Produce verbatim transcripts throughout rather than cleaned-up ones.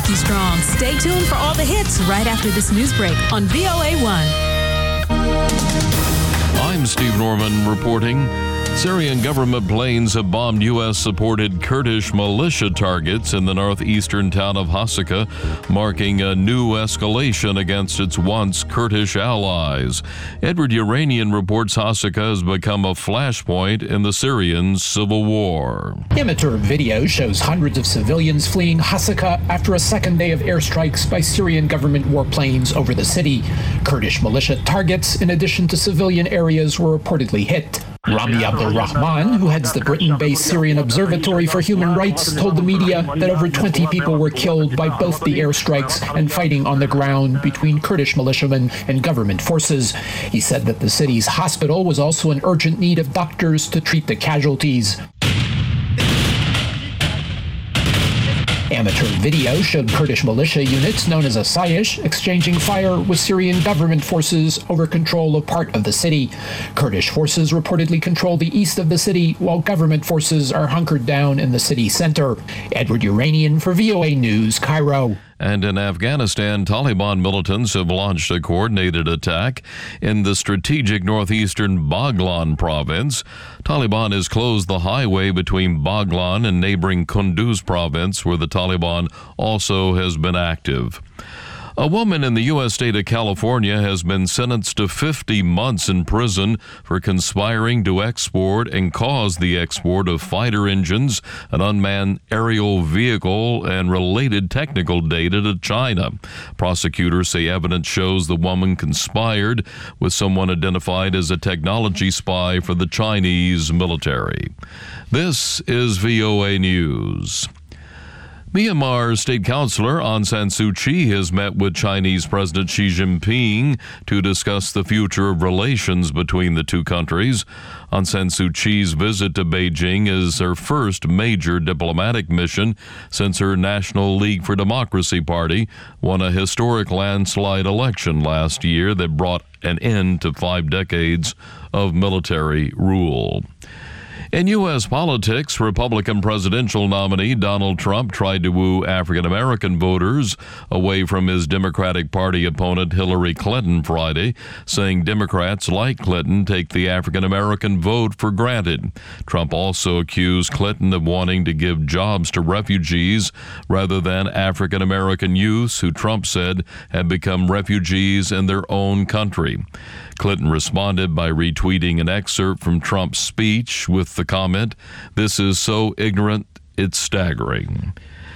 keep you strong. Stay tuned for all the hits right after this news break on V O A one. I'm Steve Norman reporting. Syrian government planes have bombed U S-supported Kurdish militia targets in the northeastern town of Hasaka, marking a new escalation against its once Kurdish allies. Edward Uranian reports Hasaka has become a flashpoint in the Syrian civil war. Amateur video shows hundreds of civilians fleeing Hasaka after a second day of airstrikes by Syrian government warplanes over the city. Kurdish militia targets, in addition to civilian areas, were reportedly hit. Rami Abdul Rahman, who heads the Britain-based Syrian Observatory for Human Rights, told the media that over twenty people were killed by both the airstrikes and fighting on the ground between Kurdish militiamen and government forces. He said that the city's hospital was also in urgent need of doctors to treat the casualties. Amateur video showed Kurdish militia units known as Asayish exchanging fire with Syrian government forces over control of part of the city. Kurdish forces reportedly control the east of the city, while government forces are hunkered down in the city center. Edward Uranian for V O A News, Cairo. And in Afghanistan, Taliban militants have launched a coordinated attack in the strategic northeastern Baghlan province. Taliban has closed the highway between Baghlan and neighboring Kunduz province, where the Taliban also has been active. A woman in the U S state of California has been sentenced to fifty months in prison for conspiring to export and cause the export of fighter engines, an unmanned aerial vehicle, and related technical data to China. Prosecutors say evidence shows the woman conspired with someone identified as a technology spy for the Chinese military. This is V O A News. Myanmar State Councilor Aung San Suu Kyi has met with Chinese President Xi Jinping to discuss the future of relations between the two countries. Aung San Suu Kyi's visit to Beijing is her first major diplomatic mission since her National League for Democracy party won a historic landslide election last year that brought an end to five decades of military rule. In U S politics, Republican presidential nominee Donald Trump tried to woo African-American voters away from his Democratic Party opponent Hillary Clinton Friday, saying Democrats like Clinton take the African-American vote for granted. Trump also accused Clinton of wanting to give jobs to refugees rather than African-American youths who Trump said had become refugees in their own country. Clinton responded by retweeting an excerpt from Trump's speech with the comment, "This is so ignorant, it's staggering."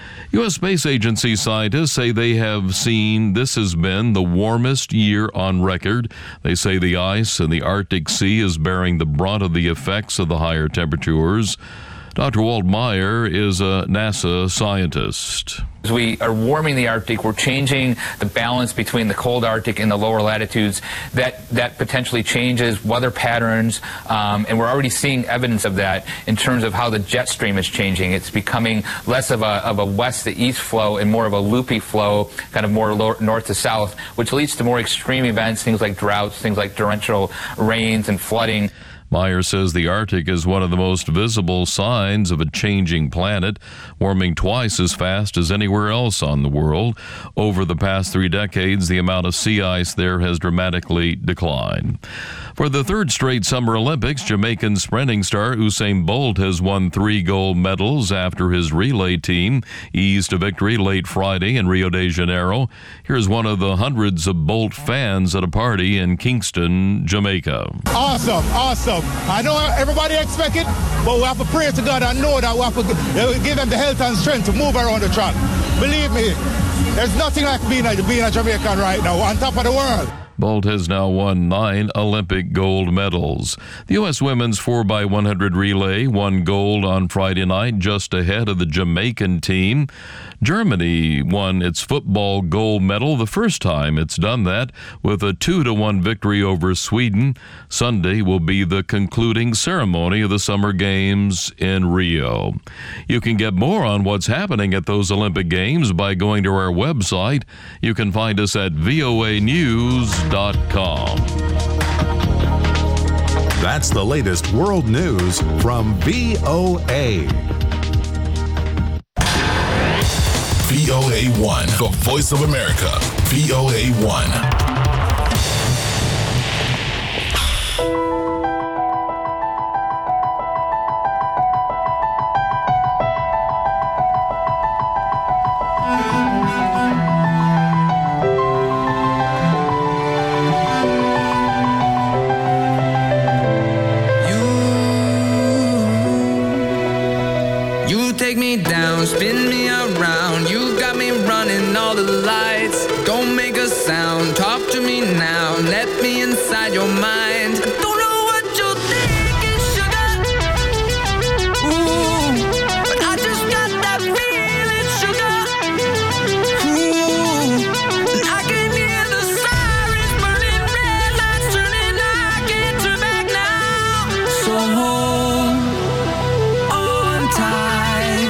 U S Space Agency scientists say they have seen this has been the warmest year on record. They say the ice in the Arctic Sea is bearing the brunt of the effects of the higher temperatures. Doctor Walt Meyer is a NASA scientist. As we are warming the Arctic, we're changing the balance between the cold Arctic and the lower latitudes. That that potentially changes weather patterns, um, and we're already seeing evidence of that in terms of how the jet stream is changing. It's becoming less of a, of a west to east flow and more of a loopy flow, kind of more lower, north to south, which leads to more extreme events, things like droughts, things like torrential rains and flooding. Meyer says the Arctic is one of the most visible signs of a changing planet, warming twice as fast as anywhere else on the world. Over the past three decades, the amount of sea ice there has dramatically declined. For the third straight Summer Olympics, Jamaican sprinting star Usain Bolt has won three gold medals after his relay team eased to victory late Friday in Rio de Janeiro. Here's one of the hundreds of Bolt fans at a party in Kingston, Jamaica. Awesome, awesome. I know everybody expect it, but we have to pray to God and know that we have to give them the health and strength to move around the track. Believe me, there's nothing like being a, being a Jamaican right now, on top of the world. Bolt has now won nine Olympic gold medals. The U S women's four by one hundred relay won gold on Friday night, just ahead of the Jamaican team. Germany won its football gold medal, the first time it's done that, with a two to one victory over Sweden. Sunday will be the concluding ceremony of the Summer Games in Rio. You can get more on what's happening at those Olympic Games by going to our website. You can find us at V O A news dot com. That's the latest world news from V O A. V O A one, the voice of America, V O A one. Spin me around, you got me running all the lights. Don't make a sound, talk to me now, let me inside your mind. I don't know what you're thinking, sugar. Ooh, but I just got that feeling, sugar. Ooh, and I can hear the sirens burning, red lights turning, I can't turn back now. So hold on tight.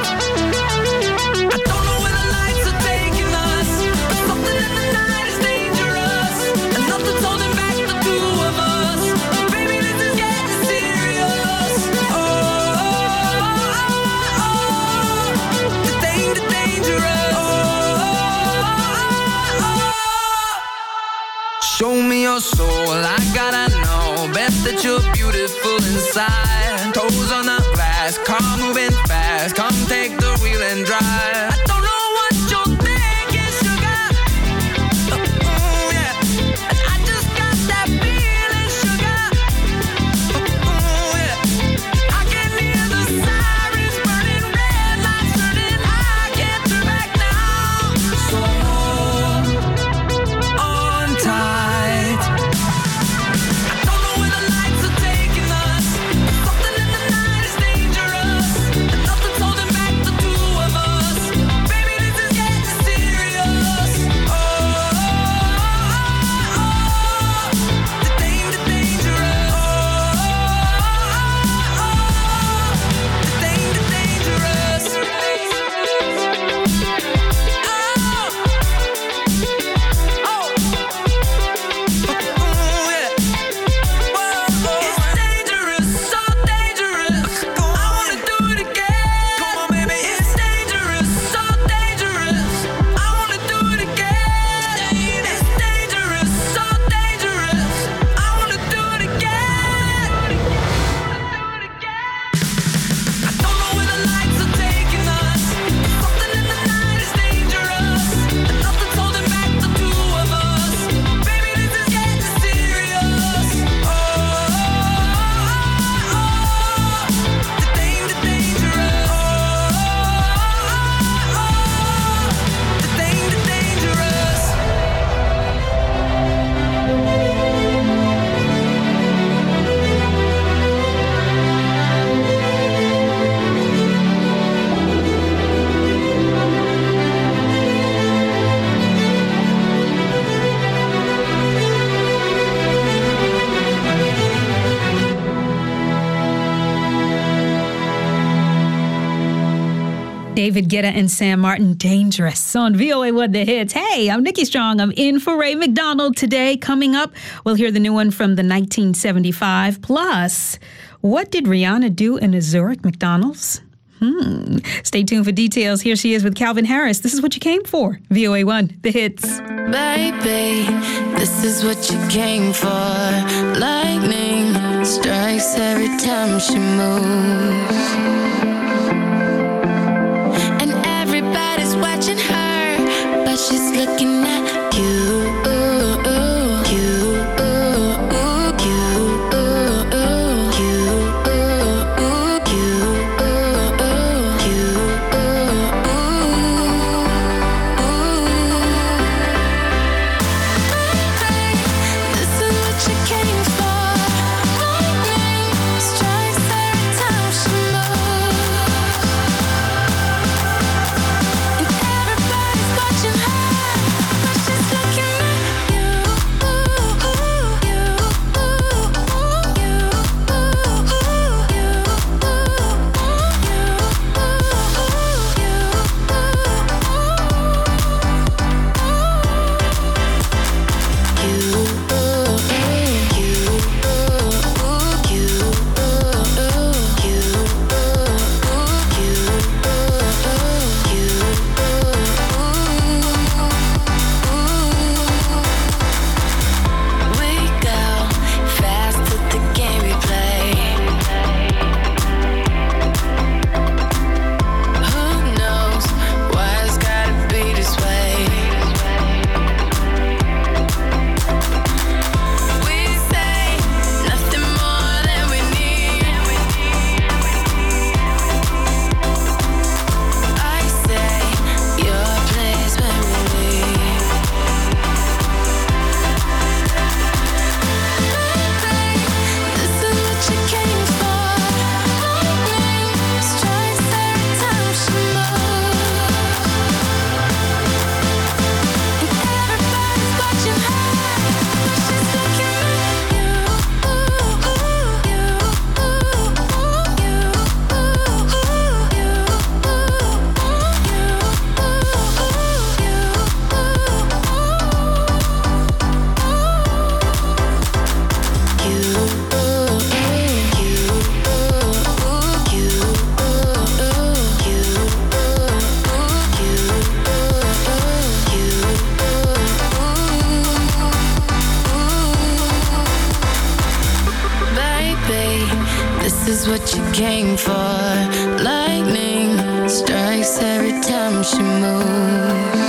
Show me your soul, I gotta know. Bet that you're beautiful inside. Toes on the glass, car moving fast. Come take the wheel and drive. I don't know what you're thinking, sugar. Ooh, yeah. And I just got that feeling, sugar. Ooh, yeah. I can hear the sirens burning, red lights turning. I can't turn back now. So hold on tight. David Guetta and Sam Martin, Dangerous on V O A one The Hits. Hey, I'm Nikki Strong. I'm in for Ray McDonald today. Coming up, we'll hear the new one from the nineteen seventy-five. Plus, what did Rihanna do in a Zurich McDonald's? Hmm. Stay tuned for details. Here she is with Calvin Harris. This is what you came for. V O A one The Hits. Baby, this is what you came for. Lightning strikes every time she moves. Watching her, but she's looking at you. Strikes every time she moves. what you came for. Lightning strikes every time she moves.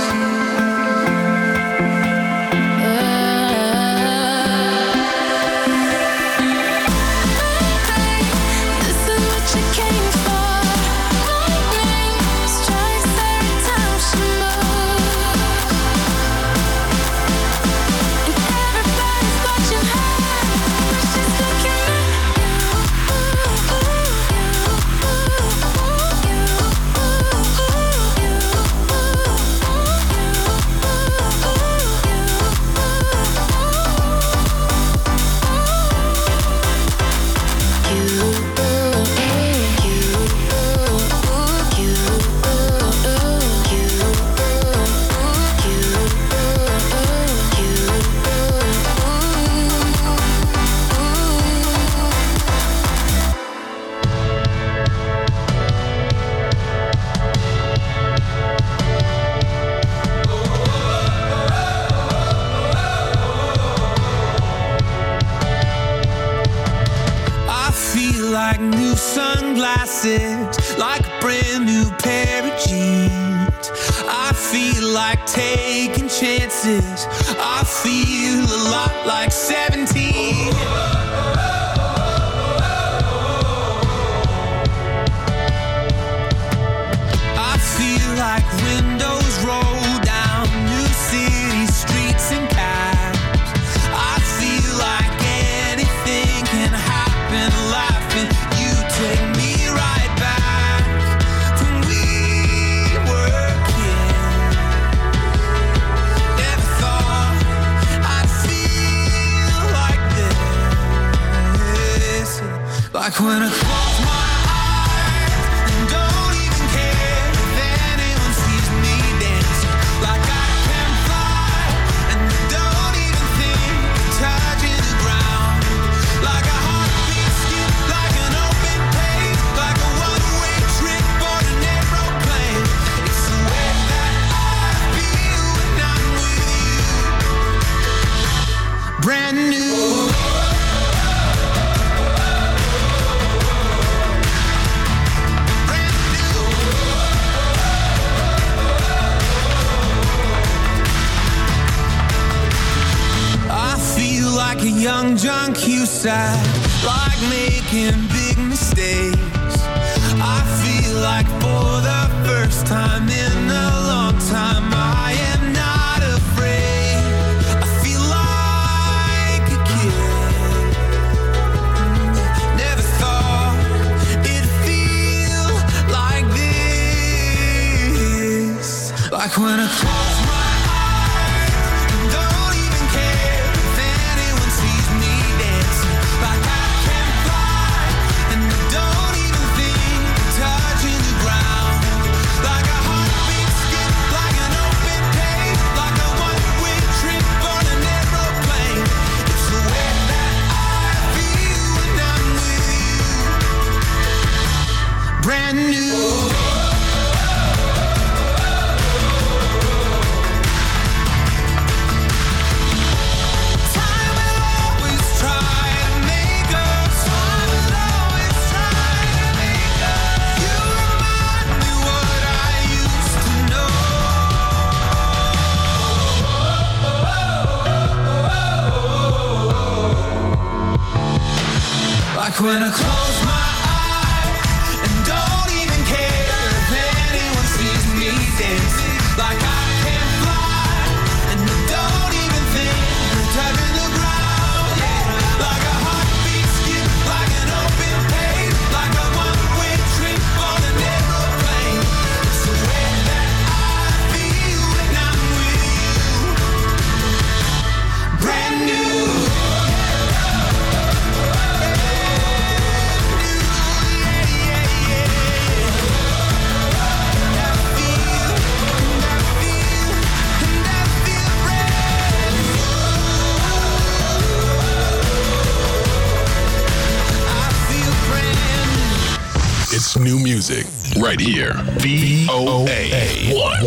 Like a brand new pair of jeans. I feel like taking chances. I feel a lot like seventeen. I feel like windows roll down new city streets and cabs. I feel like anything can happen. Laughing, you take me right back when we were kids. Never thought I'd feel like this. Like when I close my eyes and don't even care if anyone sees me dancing. Like I can fly and don't even think of touching the ground. Like a heartbeat skip, like an open page, like a one-way trip on an aeroplane. It's the way that I feel when I'm with you. Brand new. Like a young John Cusack, like making big mistakes. I feel like for the first time in a long time, I am not afraid. I feel like a kid. Never thought it'd feel like this. Like when I close my brand new. Time will always try to make us. Time will always try to make us. You remind me what I used to know. Like when I close my like I can fly, and I don't even think of touching the ground. Yeah. Like a heartbeat skip, like an open page, like a one-way trip on an aeroplane. It's the way that I feel when I'm with you. Brand new. It's new music right here. V O A one.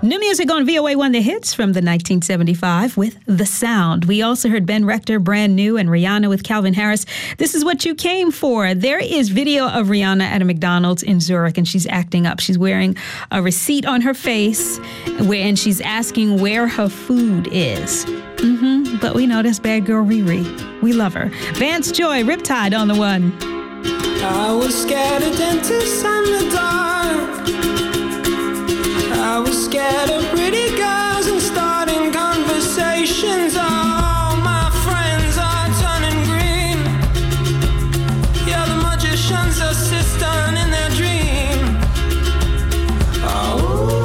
New music on V O A one The Hits from the nineteen seventy-five with The Sound. We also heard Ben Rector, Brand New, and Rihanna with Calvin Harris. This is What You Came For. There is video of Rihanna at a McDonald's in Zurich, and she's acting up. She's wearing a receipt on her face, where, and she's asking where her food is. Mm-hmm. But we know that's bad girl Riri. We love her. Vance Joy, Riptide on the one. I was scared of dentists and the dark. I was scared of pretty girls and starting conversations. All my friends are turning green. Yeah, the magician's assistant in their dream. Oh,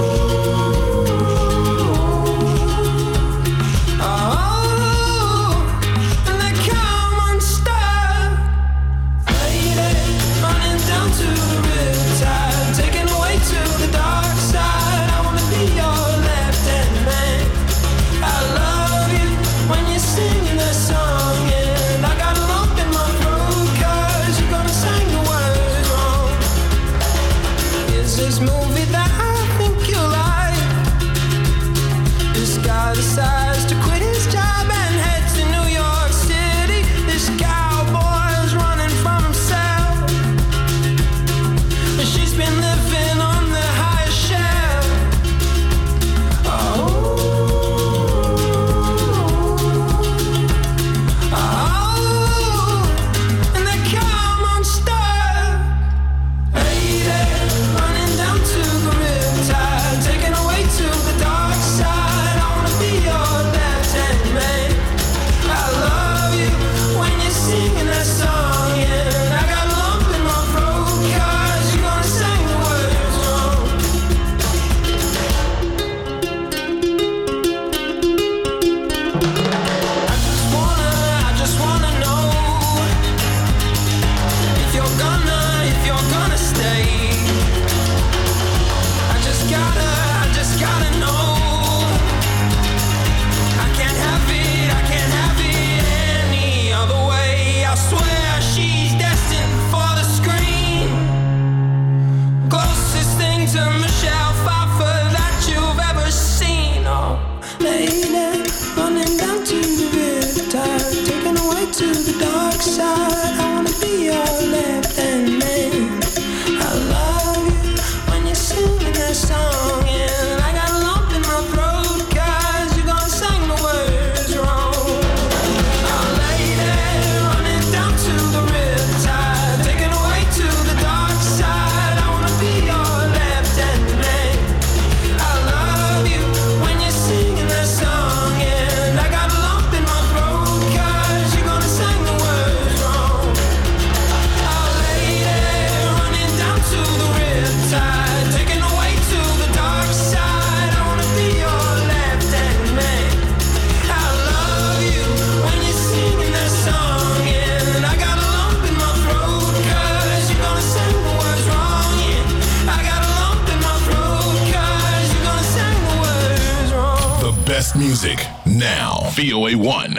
oh, and they come unstuck. Lady, running down to the riptide, taken away to the dark side. Your left-hand man, I love you when you're singing that song, and I got a lump in my throat 'cause you're gonna sing the words wrong. Is this movie that I think you like? This guy decides to quit his job and head to New York City. This cowboy's running from himself, and she's been living on the highest shelf. To the dark side, I wanna be your left-hand man. I love you when you're singing that song, and I got a lump in my throat 'cause you're gonna sing the words wrong. Oh, lady, running down to the riptide, taken away to the dark side. I wanna be your left-hand man. I love you when you're singing that song, and I got a lump in my throat 'cause you're gonna sing the words wrong. Oh, lady, running down to the riptide, taken away to the dark side. I wanna be your left-hand man. I love you when you're singing that song, and I got a lump in my throat 'cause you're gonna sing the words wrong. Yeah, I got a lump in my throat 'cause you're gonna sing the words wrong. The best music now. V O A one.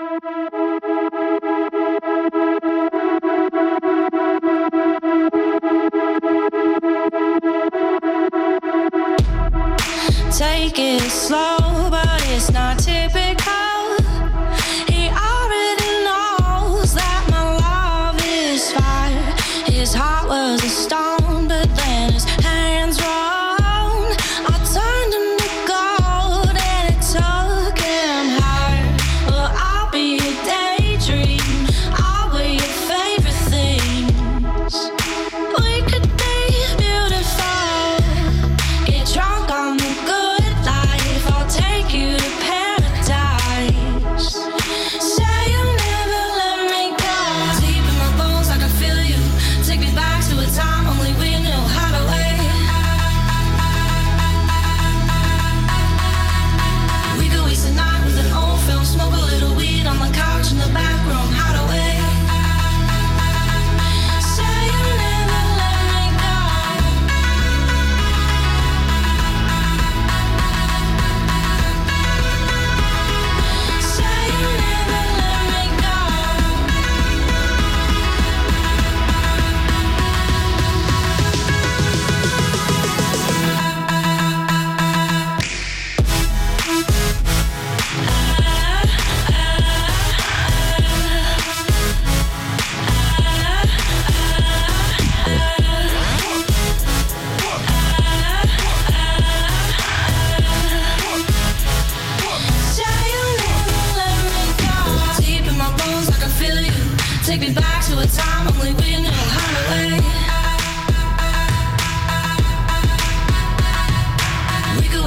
Take it slow, but it's not typical. He already knows that my love is fire. His heart was a stone, but then his hands rolled. I turned him to gold and it took him higher. Well, I'll be your daydream, I'll be your favorite things. We could be beautiful, get drunk on the good life. I'll take you to paradise.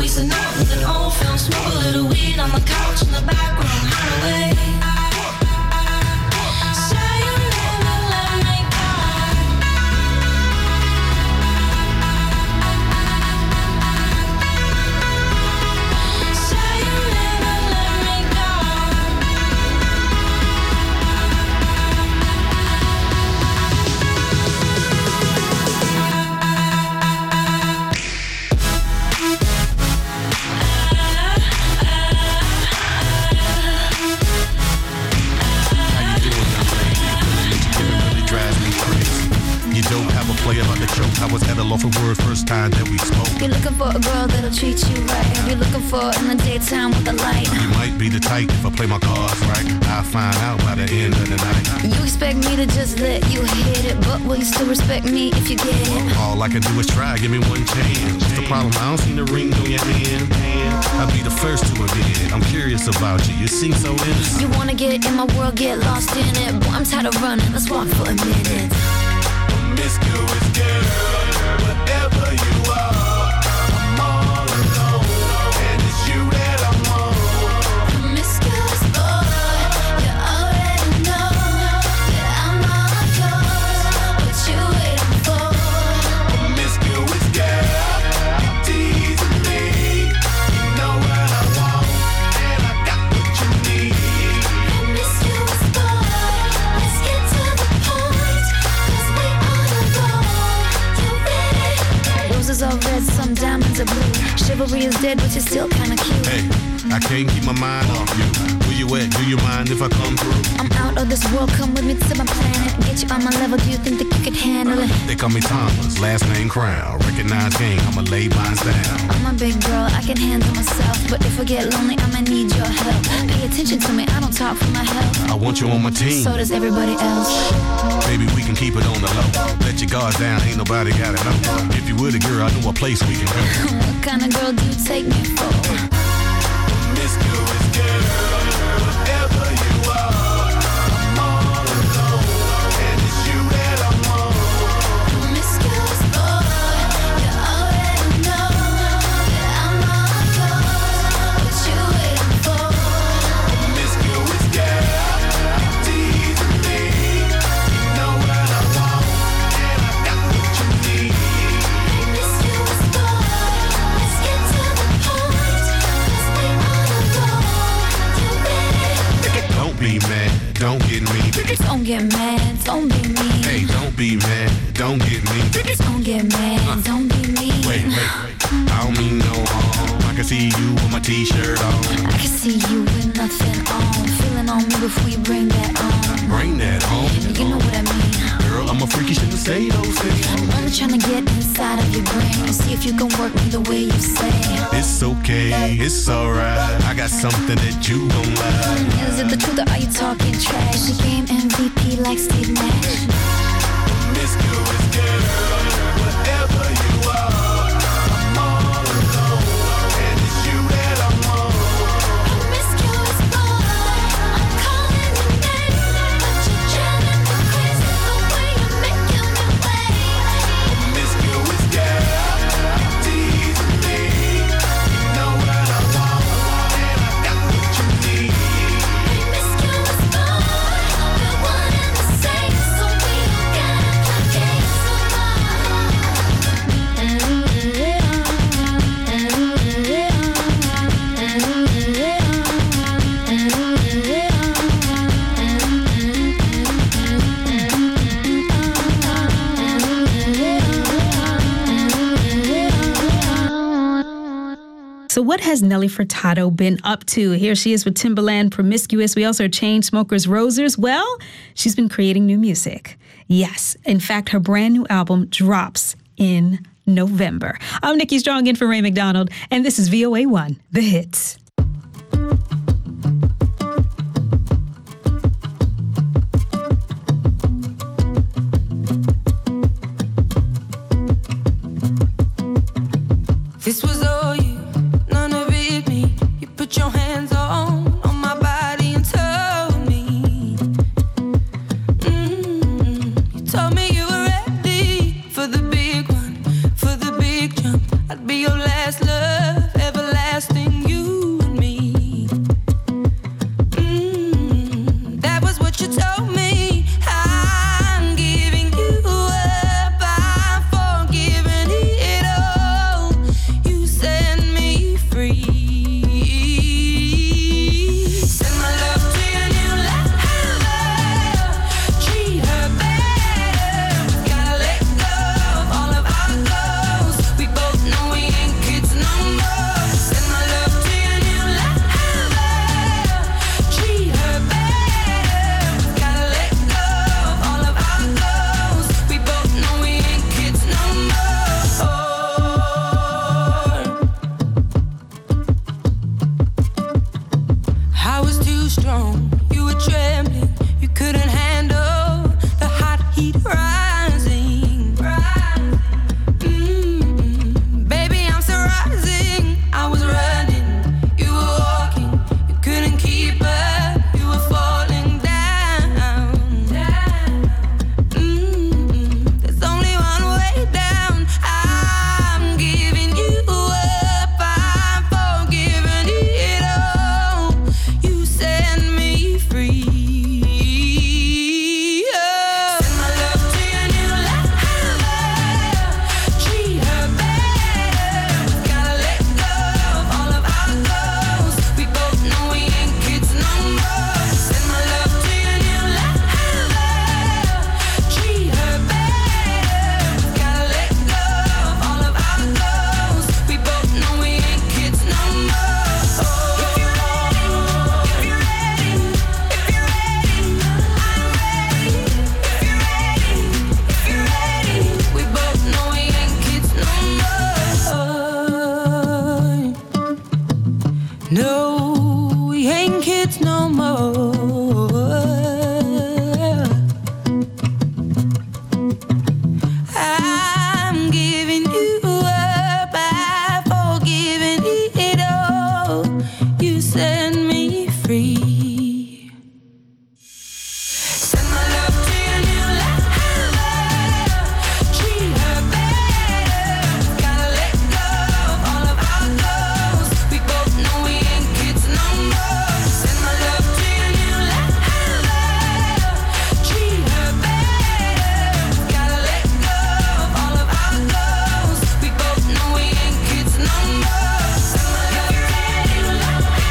we sit up with an old film, smoke a little weed on the couch in the back room, hide away. Say you never let me go. Say you never let me go. You don't have a play about the joke. I was at a loss for words first time that we spoke. You're looking for a girl that'll treat you right. You're looking for in the daytime with the light. You might be the type if I play my cards right. I'll find out by the end of the night. You expect me to just let you hit it, but will you still respect me if you get it? All I can do is try, give me one chance. What's the problem? I don't see the ring on your hand. I'll be the first to admit. I'm curious about you. You seem so innocent. You wanna get in my world, get lost in it. Boy, I'm tired of running. Let's walk for a minute. Promiscuous girl, whatever you are, I'm all alone, and it's you that I want. Promiscuous boy, you already know that I'm all yours. What you waiting for? Promiscuous girl, you're teasing me. You know what I want, and I got what you need. Promiscuous boy, let's get to the point, 'cause we on the road. You ready? Roses are red, some diamonds are blue. Chivalry is dead, but you're still kinda cute. Hey, I can't keep my mind off you. Where you at? Do you mind if I come through? I'm out of this world, come with me to my planet. Get you on my level, do you think that you could handle it? They call me Thomas, last name Crown. Recognize game, I'ma lay mine down. I'm a big girl, I can handle myself. But if I get lonely, I'ma need your help. Pay attention to me, I don't talk for my health. I want you on my team. So does everybody else. Baby, we can keep it on the low. Let your guard down, ain't nobody gotta know. If you were the girl, I know a place we can go. What kind of girl do you take me for? Promiscuous girl, whatever you are, I'm all alone, and it's you that I want. Promiscuous boy, you already know that I'm all yours. What you waiting for? Promiscuous girl, you're teasing me. You know what I want, and I got what you need. Promiscuous boy, let's get to the point, 'cause we on the road. You ready? Don't be mad, don't get me. Don't get mad, don't be mean. Hey, don't be mad, don't get me. Don't get mad, don't be mean. Wait, wait, I don't mean no harm. I can see you with my t-shirt on. I can see you with nothing on. Feeling on me before you bring that on. Bring that home. You know what I mean. Girl, I'm a freaky, shouldn't say those things. I'm only trying to get inside of your brain and see if you can work me the way you say. It's okay, it's alright. I got something that you gon' like. Is it the truth or are you talking trash? The game M V P like Steve Nash. Promiscuous girl, whatever you are, I'm all alone, and it's you that I want. Promiscuous boy, I'm calling your name, but you're driving me crazy the way you're making me wait. Promiscuous girl, you're teasing me. You know what I want, and I got what you need. Promiscuous boy, we're one and the same, so we don't gotta play games So what has Nelly Furtado been up to? Here she is with Timbaland, Promiscuous. We also Chainsmokers, Rosers. Well, she's been creating new music. Yes. In fact, her brand new album drops in November. I'm Nikki Strong in for Ray McDonald, and this is V O A one, The Hits. This was all you, none of it me. You put your hands on, on my body and told me. Mm, you told me you were ready for the big one, for the big jump. I'd be your last love, ever strong. You were trembling, you couldn't handle the hot heat rising. Mm, baby, I'm still rising. I was running, you were walking, you couldn't keep up, you were falling down. Mm, there's only one way down. I'm giving you up, I'm forgiving it all. You set me free. Oh. Send my love to your new lover. Treat her better. Gotta let go of all of our goals. We both know we ain't kids no more. Send my love to your new lover. Treat her better. Gotta let go of all of our goals. We both know we ain't kids no more. If you're ready, if you're ready, if you're ready, I'm ready. If you're ready, if you're ready, we both know we ain't kids no more. No, we ain't kids no more. I'm giving you up, I've forgiven it all. You set me free. Send my love to your new lover. Treat her better. Gotta let go of all of our goals. We both know we ain't kids no more. Send my love to your new lover. Treat her better. Gotta let go of all of our goals. We both know we ain't kids no more. Send my love to your new lover.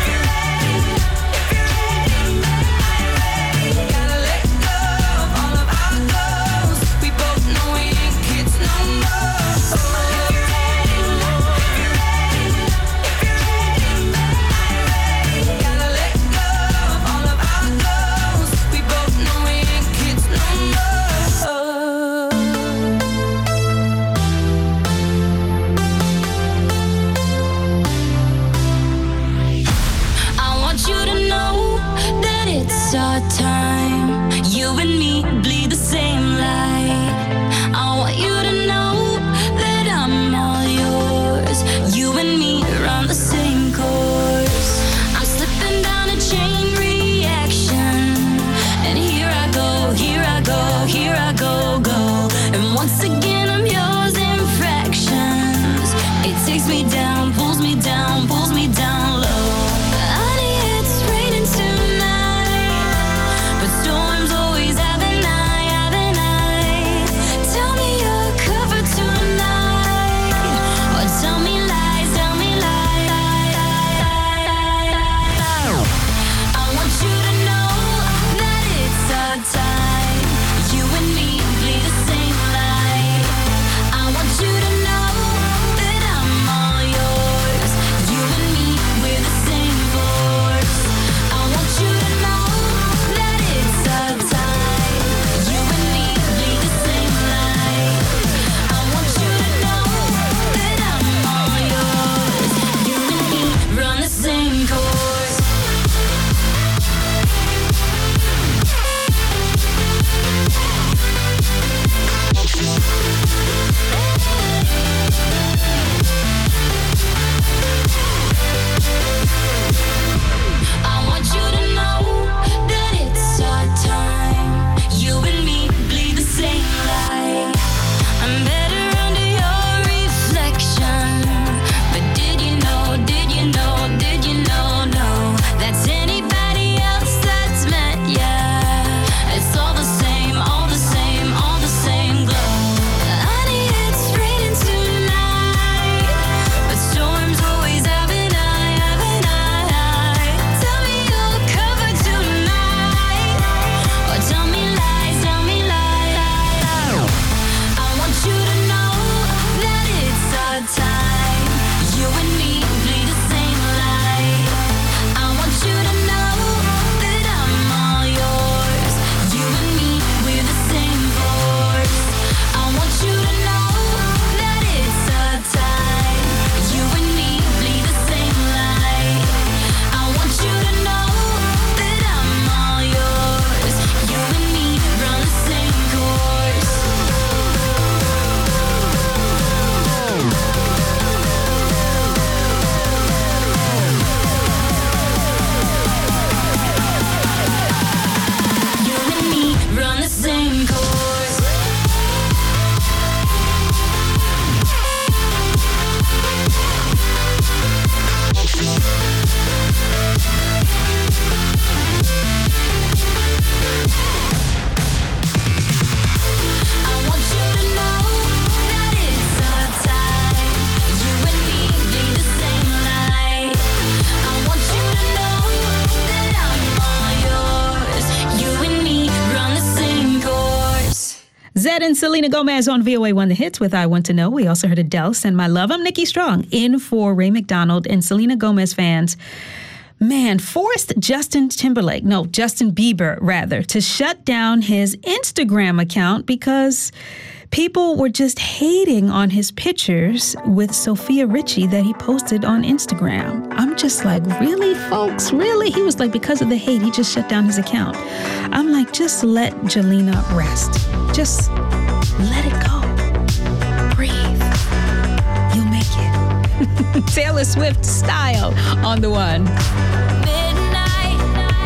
Guetta and Selena Gomez on V O A One The Hits with I Want to Know. We also heard Adele, Send My Love. I'm Nikki Strong, in for Ray McDonald. And Selena Gomez fans, man, forced Justin Timberlake, no, Justin Bieber, rather, to shut down his Instagram account because people were just hating on his pictures with Sophia Richie that he posted on Instagram. I'm just like, really, folks? Really? He was like, because of the hate, he just shut down his account. I'm like, just let Jelena rest. Just let it go. Breathe. You'll make it. Taylor Swift style on the one. Midnight,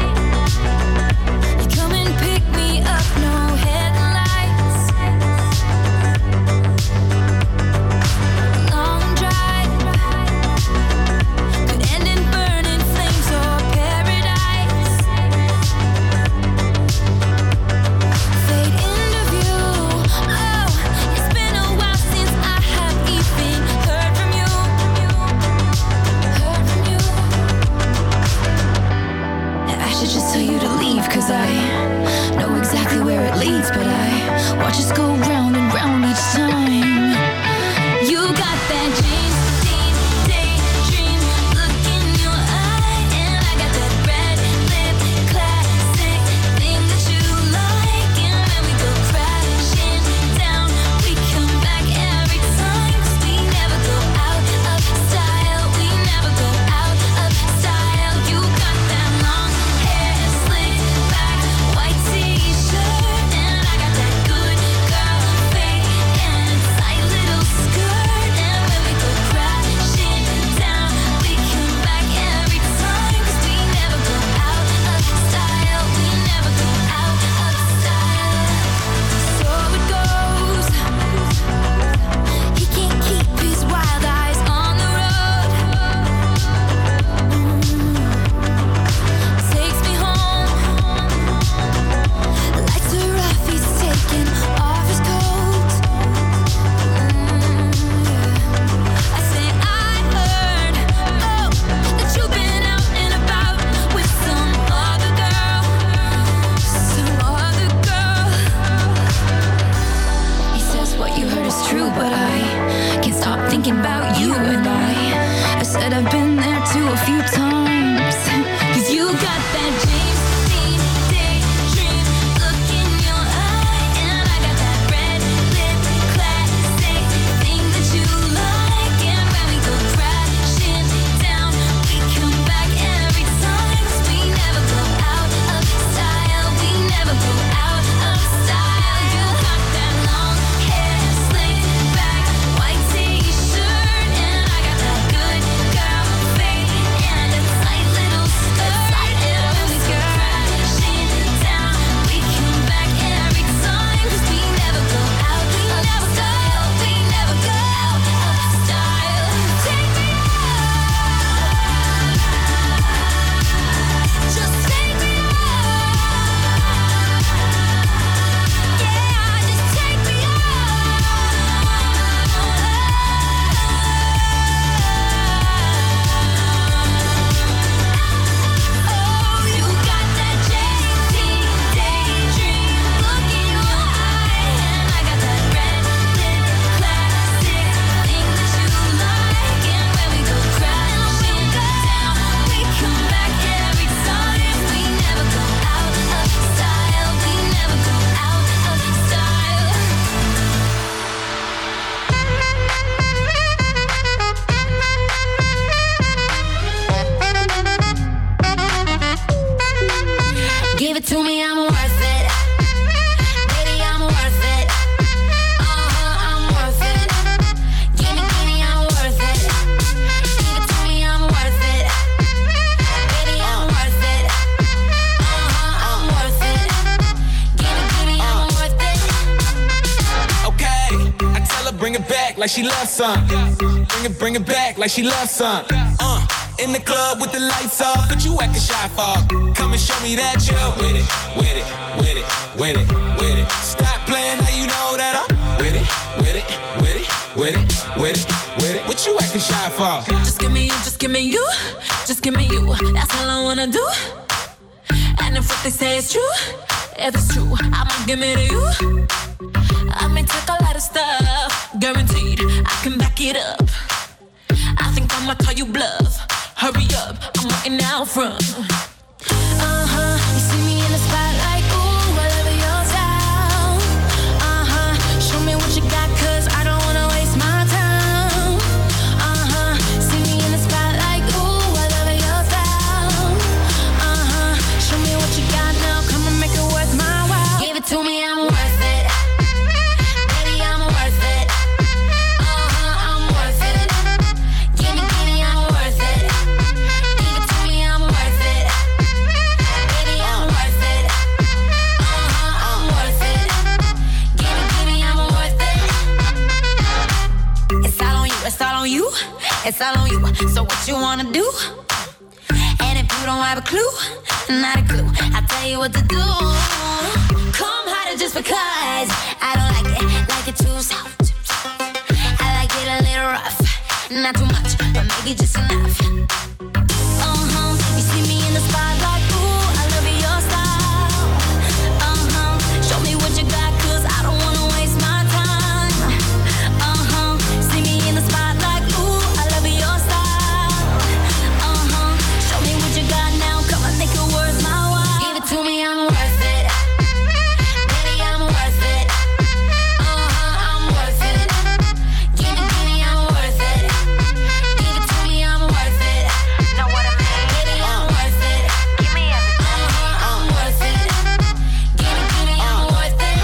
you come and pick me up, no headlights. Long drive could end in burning flames or paradise. Fade into view. Oh, it's been a while since I have even heard from you. Heard from you. I should just tell you to leave, cause I know exactly where it leads, but I watch us go round and round each time. You got that dream, dream, daydream look in your eye, and I got that red lip classic thing that you like. And when we go crashing down, we come back every time, 'cause we never go out of style. We never go out of style. You got that long hair slicked back, white t-shirt, and I got that good girl fade and tight little skirt. And when we go crashing down, we come back every time, 'cause we never go out of style. We never go out of style. So it goes. He can't keep his wild eyes on the road. Takes me home. Lights are off, he's taking off his coat. I say I heard, oh, that you've been out and about with some other girl, some other girl. He says what you heard is true, but I can't stop thinking about you. And I, I said I've been there too a few times. 'Cause you got that James Dean daydream look in your eye, and I got that red lip classic thing that you like. And when we go crashing down, we come back every time, 'cause we never go out of style. We never go out of style. You got that long hair slicked back, white t-shirt, and I got that good girl fade and a tight little skirt. And when we go crashing down, we come back every time, 'cause we never go out of style. We never go out of style. Take me out. Just take me out. Yeah, just take me out. Oh, you got that J T daydream look in your eye, and I got that red lip classic thing that you like. And when we go crashing down, we come back every time. We never go out of style. We never go out of style. Give it to me, I'm worth it. Baby, I'm worth it. Uh-huh, I'm worth it. Give me, give me, I'm worth it. Give it to me, I'm worth it. Baby, I'm worth it. Uh-huh, I'm worth it. Give me, give me, I'm worth it. Okay, I tell her bring it back like she loves some. Bring it, bring it back like she loves some. Uh, in the club with the lights off, but you acting shy for. Come and show me that you're with it, with it, with it, with it, with it. Stop playing, now you know that I'm with it, with it, with it, with it, with it, with it. What you acting shy for? Just give me you, just give me you, just give me you. That's all I wanna do. And if what they say is true, if it's true, I'ma give it to you. I'ma me took a lot of stuff. Guaranteed, I can back it up. I think I'ma call you bluff. Hurry up, I'm waiting out front. Uh-huh, you see me in the spotlight, ooh, I love your style. Uh-huh, show me what you got, cause I don't wanna waste my time. Uh-huh, see me in the spotlight, ooh, I love your style. Uh-huh, show me what you got now, come and make it worth my while. Give it to me, I'm worth it. Baby, I'm worth it. Uh-huh, I'm worth it. Give me, give me, I'm worth it. Give it to me, I'm worth it. Baby, I'm worth it. Uh-huh, I'm worth it. Give me, give me, I'm worth it. It's all on you, it's all on you. It's all on you. So what you wanna do? And if you don't have a clue, not a clue, I'll tell you what to do. Come harder just because I don't like it, like it too soft. I like it a little rough, not too much, but maybe just enough. Uh-huh, you see me in the spotlight, ooh, I love your style. Uh-huh, show me what you got, cause I don't wanna waste my time. Uh-huh, see me in the spotlight, ooh, I love your style. Uh-huh, show me what you got now, come on, make it worth my while. Give it to me, I'm worth it. Baby, I'm worth it. Uh-huh, I'm worth it. Give me, give me, I'm worth it. Give it to me, I'm worth it. Know what I mean? Baby, I'm worth it. Give me everything. Uh-huh, I'm worth it. Give me, give me, I'm worth it.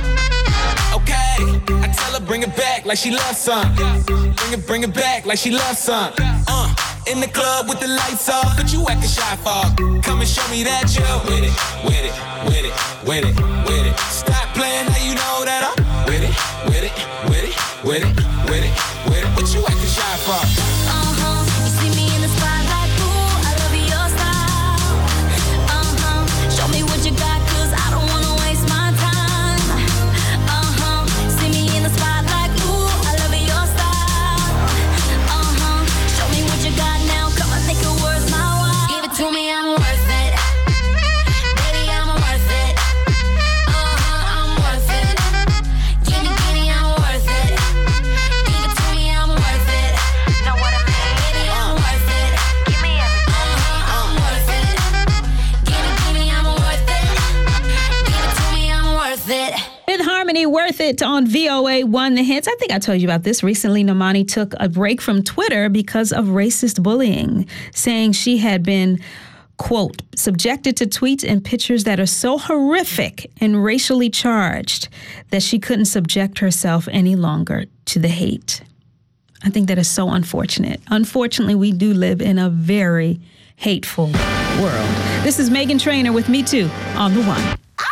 Okay, I tell her bring it back like she loves some. Bring it, bring it back like she loves some. Uh, in the club with the lights off, but you acting shy for. Come and show me that you're with it, with it, with it, with it, with it. Stop playing, now you know that I'm with it, with it, with it, with it, with it, with it. What you acting shy for? Uh-huh, you see me in the spotlight, ooh, I love your style. Uh-huh, show me what you got, cause I don't wanna waste my time. Uh-huh, see me in the spotlight, ooh, I love your style. Uh-huh, show me what you got now, come on, make it worth my while. Give it to me, I'm worth it. Baby, I'm worth it. Uh-huh, I'm worth it. Give me, give me, I'm worth it. Give it to me, I'm worth it. Know what I mean? Baby, I'm worth it. Give me everything. Uh-huh, I'm worth it. Give me, give me, I'm worth it. Give it to me, I'm worth it. With Harmony, Worth It on V O A One The Hits. I think I told you about this. Recently, Normani took a break from Twitter because of racist bullying, saying she had been, quote, subjected to tweets and pictures that are so horrific and racially charged that she couldn't subject herself any longer to the hate. I think that is so unfortunate. Unfortunately, we do live in a very hateful world. This is Meghan Trainor with Me Too on The One.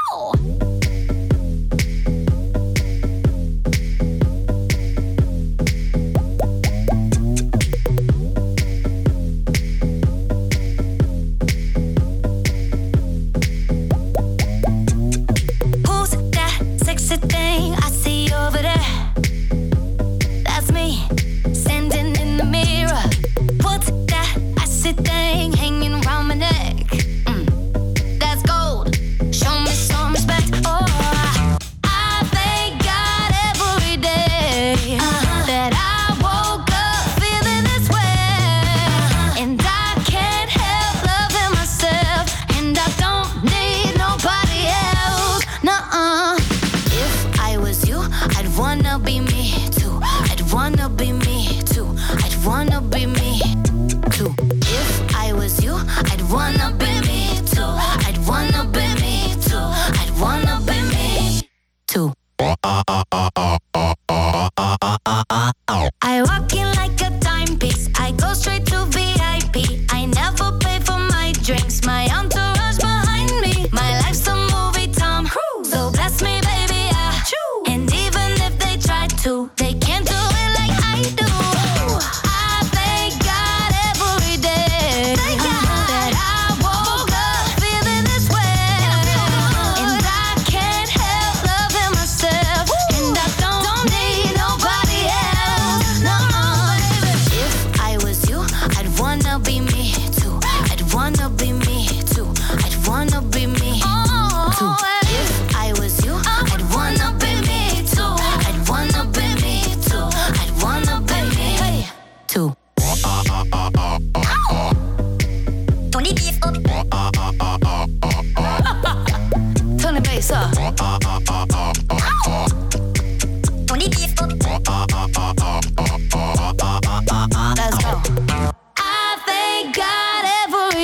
Who's that sexy thing I see over there? That's me, standing in the mirror. What's that icy thing hanging around my neck? Mm, that's gold. Show me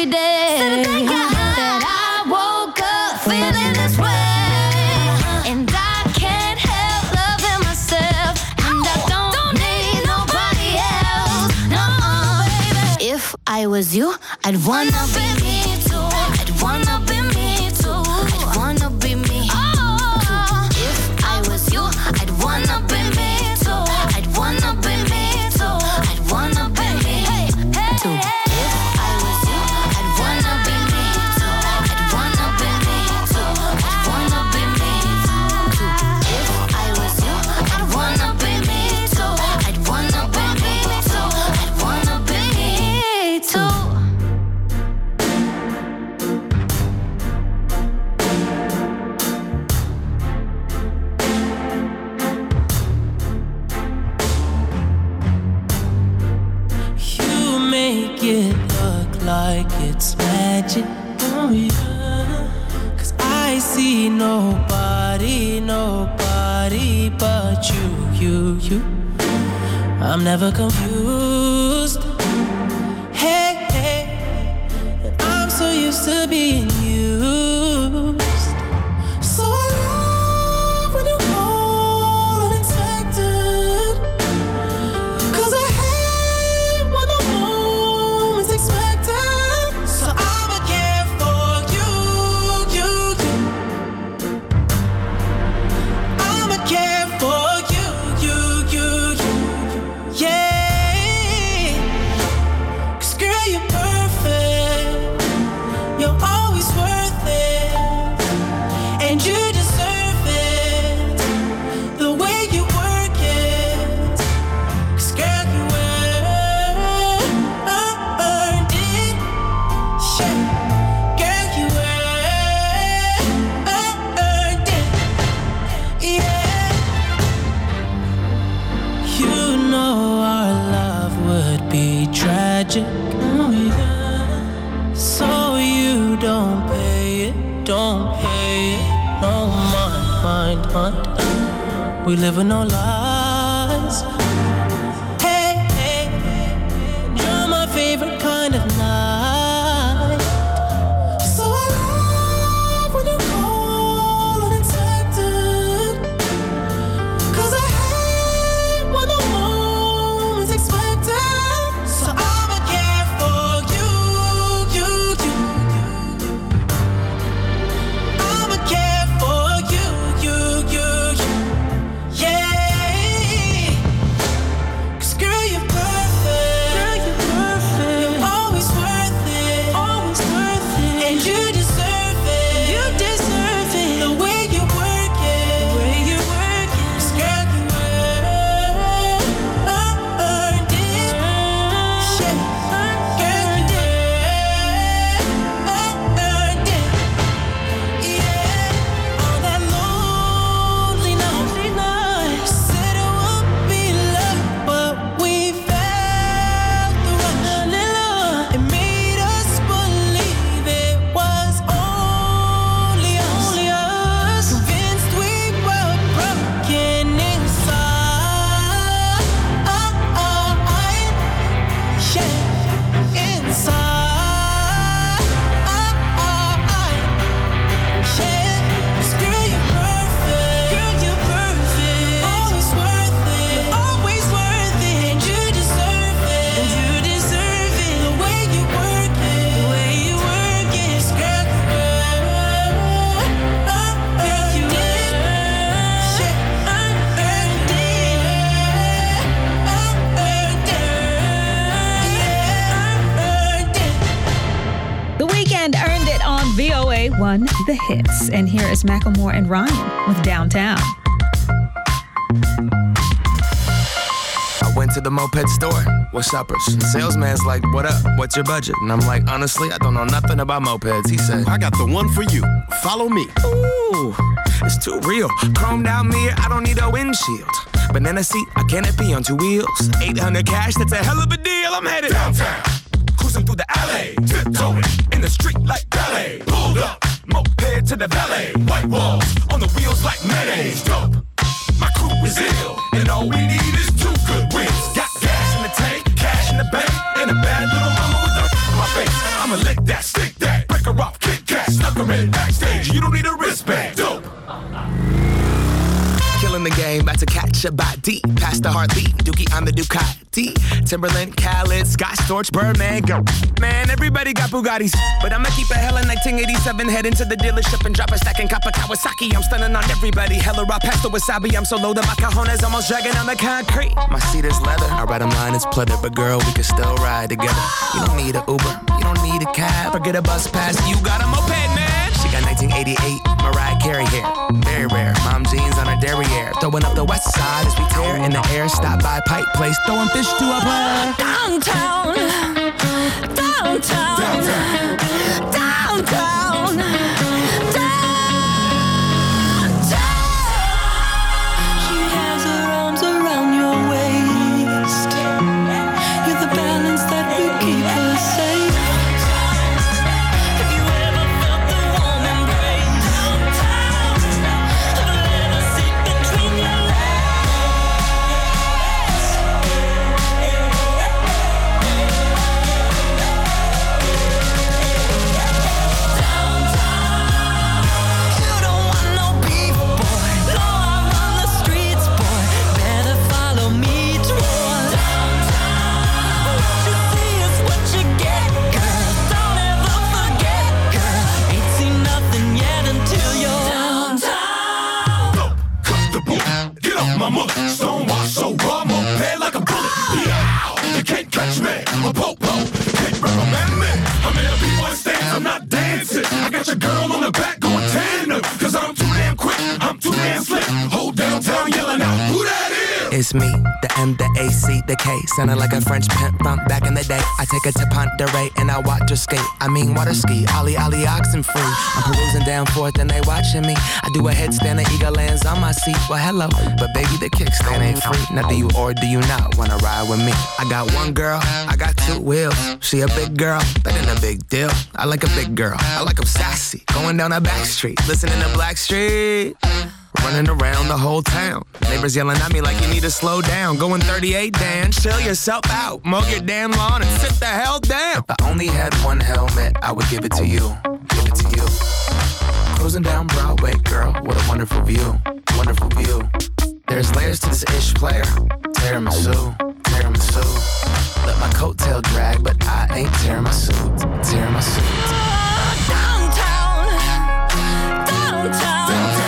every day that I woke up feeling this way, and I can't help loving myself, and I don't need nobody else. No, baby. If I was you, I'd wanna be me too. I'd wanna be me too. I'd wanna be me too. If I was you, I'd wanna be me too. I'd wanna be me too. I'd wanna be me too. If I was you, I'd wanna be me too. I'd wanna be me too. I'd wanna be me too. If I was you, I'd wanna be me too. I'd wanna be me too. I'd wanna be me too. You make it look like it's magic. Oh yeah. Cause I see nobody, nobody but you, you, you. I'm never confused. Hey, hey. And I'm so used to being used. So I love when you call unexpected. Cause I hate when the moment's expected. So I'ma care for you, you, you. I'ma care for you, you, you, you. Yeah. Cause girl, you're perfect. You're always worth it. And you deserve it. The way you work it. Cause girl, you earned it. Yeah. Girl, you earned it. Yeah. You know our love would be tragic. Oh yeah. So you don't pay it, don't pay it. No mind, mind, mind. We live with no lies. Hey, hey, you're my favorite kind of night. So I love when you call unexpected. Cause I hate when the moment's expected. So I'ma care for you, you, you. I'ma care for you, you, you, you. Yeah. Cause girl, you're perfect. Girl, you're perfect. You're always worth it. Always worth it. And you deserve it. You deserve it. The way you work it. The way you work it. Cause girl, you earned it. Yeah. Girl, you earned it. Yeah. On that lonely, lonely night, said it would be love, but we felt the rush. It made us believe it was only us. Only us. Convinced we were broken inside. Yeah. Inside. Yeah. 'Cause girl, you're perfect. Girl, you're perfect. Always worth it. Always worth it. And you deserve it. And you deserve it. The way you work it. The way you work it. 'Cause girl, you earned it. Girl, you earned it. Yeah. Earned it. Earned it. Yeah. Earned it. The Weeknd earned it on V O A one The Hits. And here is Macklemore and Ryan with Downtown. I went to the moped store. What's uppers? The salesman's like, what up? What's your budget? And I'm like, honestly, I don't know nothing about mopeds. He said, I got the one for you. Follow me. ooh, it's too real. Chromed out mirror, I don't need a windshield. Banana seat, a canopy on two wheels. eight hundred cash, that's a hell of a deal. I'm headed downtown. Cruising through the alley. Tiptoeing in the street like ballet. Pulled up, moped to the valet. White walls on the wheels like mayonnaise. Dope. My crew is ill, and all we need is two good wins. Got gas in the tank, cash in the bank, and a bad little mama with a on my face. I'ma lick Take that, stick that, break her off, kick that, snuck her in backstage. You don't need a wristband. Dope. Killing the game, about to catch a body. Past the heartbeat, Dookie on the Ducati. Timberland, Khaled, Scott Storch, Birdman, go. Man, everybody got Bugattis. But I'ma keep it hella nineteen eighty-seven. Head into the dealership and drop a stack in Copper Kawasaki. I'm stunning on everybody. Hella raw past the wasabi. I'm so low that my cajones almost dragging on the concrete. My seat is leather. I ride 'em line is pleather. But girl, we can still ride together. You don't need a Uber. You don't need a cab or get a bus pass. You got a moped, man. She got nineteen eighty-eight Mariah Carey hair. Very rare. Mom jeans on her derriere. Throwing up the west side as we tear in the air. Stop by Pipe Place. Throwing fish to a player. Downtown, downtown, downtown, downtown, downtown. She has her arms around your waist. You're the balance that will keep her safe. Have you ever felt the warm embrace? Downtown, have you ever seen between your my mother, stonewall, so raw, I'm on bed like a bullet. Yeah, you can't catch me, I'm a popo, can't recommend me. I'm in a B-boy stance, I'm not dancing. I got your girl on the back going tandem, cause I'm too damn quick, I'm too damn slick. Whole downtown yelling out, who that is? It's me, the M, the A, C, the K. Sounding like a French pimp from back in the day. I take her to Ponderay and I watch her skate. I mean water ski, ollie ollie oxen free. I'm perusing down forth and they watching me. I do a headstand and eagle lands on my seat. Well hello, but baby the kickstand ain't free. Now do you or do you not wanna ride with me? I got one girl, I got two wheels. She a big girl, that ain't a big deal. I like a big girl, I like 'em sassy. Going down a back street, listening to Blackstreet. Running around the whole town. Neighbors yelling at me like you need to slow down. Going thirty-eight, Dan, chill yourself out. Mow your damn lawn and sit the hell down. If I only had one helmet, I would give it to you. Give it to you. Cruising down Broadway, girl, what a wonderful view. Wonderful view. There's layers to this ish player. Tiramisu, tiramisu. Let my coattail drag, but I ain't tearing my suit. Tearing my suit. Downtown, downtown, downtown.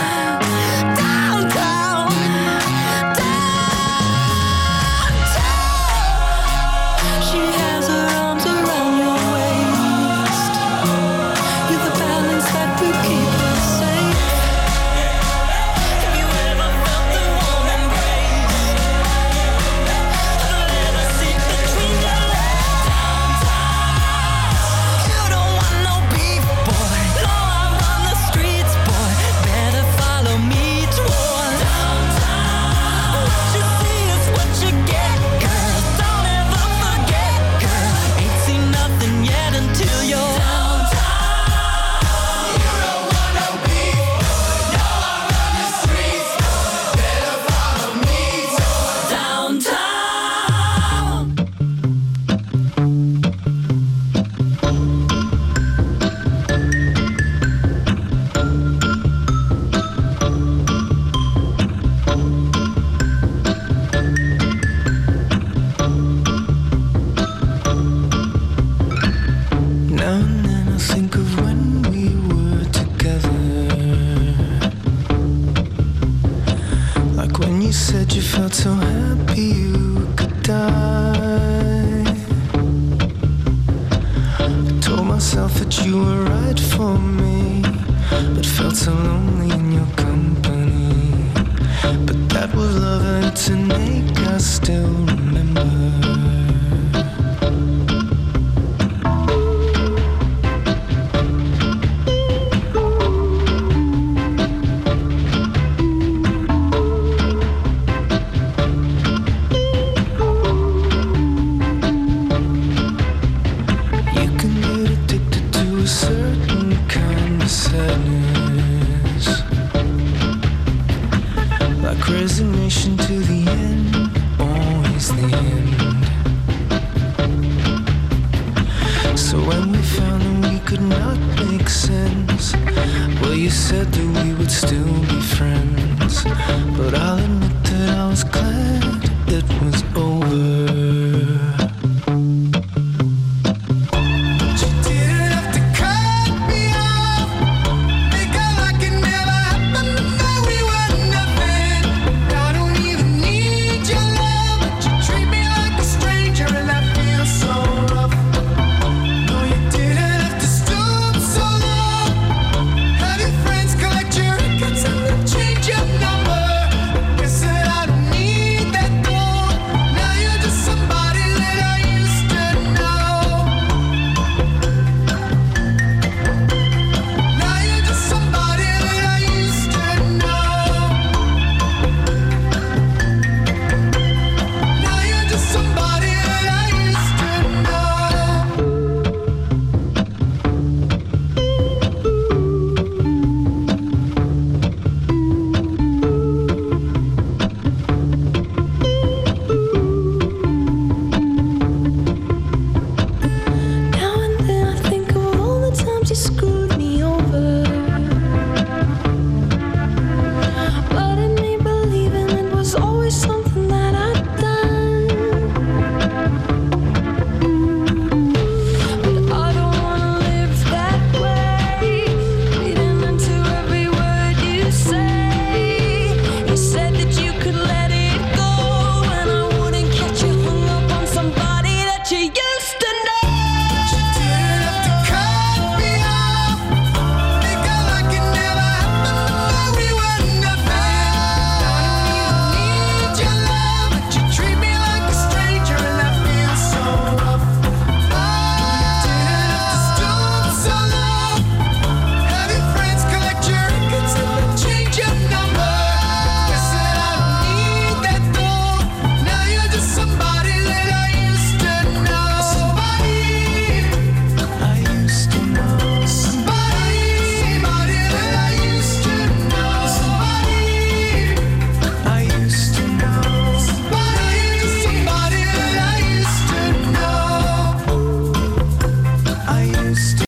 Resignation to the end, always the end. we found that we could not make sense. Well, you said that we would still be friends, but I'll admit that I was glad it was over.